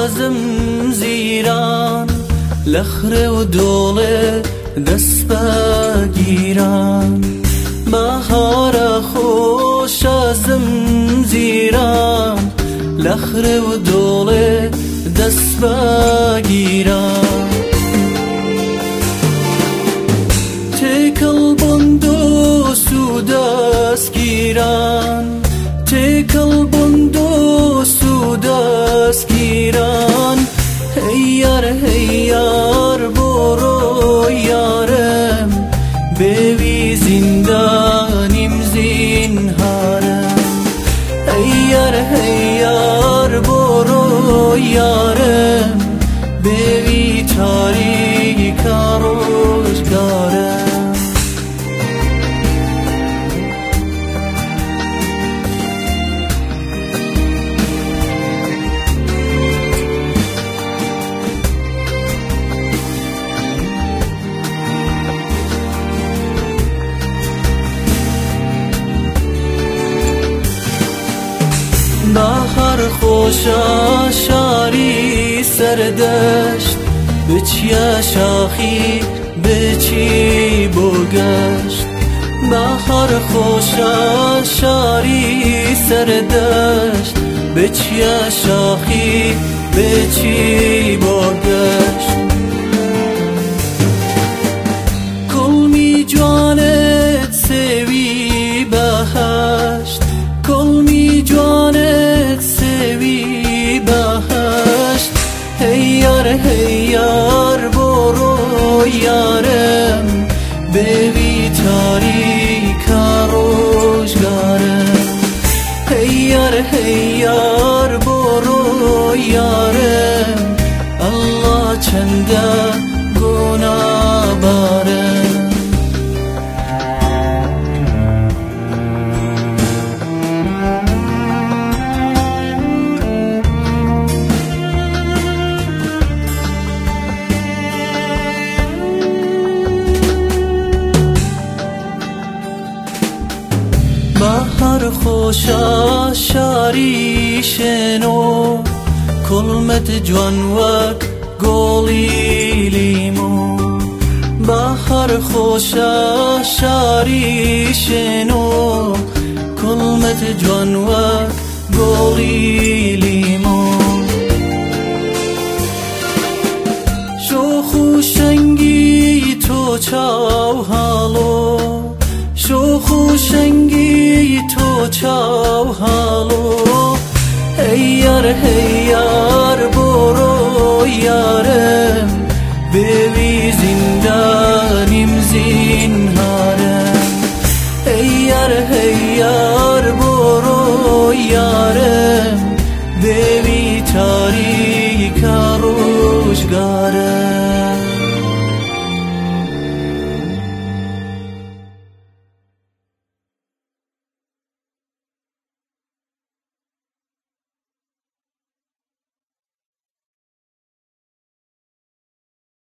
شازم زیران لخر و دوله دست بگیران بهار خوش ازم زیران لخر و دوله دست بگیران تکل بندوس و دست گیران تکل بندوس و دست گیران هیار برو یارم بوی زندانیم زینهارم هیار برو یارم بوی تاریک روزگارم بهار خوشا شاری سردشت بچیا شاخی بچی بگشت بهار خوشا شاری سردشت بچیا شاخی بچی بگشت کلمی جوانت سوی بهشت کلمی جوانت سوی بهشت هیار برو یارم بوی تاریک روزگارم هیار برو یارم الله چنده گناه بارم بهار خوشا شاری شنو کلمت جوان وک گلی لیمو بهار خوشا شاری شنو کلمت جوان وک گلی لیمو شوخو شنگی تو چاو حالو شوخو شنگی تو چاو حالو هیار برو یارم بوی زندانیم زینهارم هیار برو یارم بوی تاریک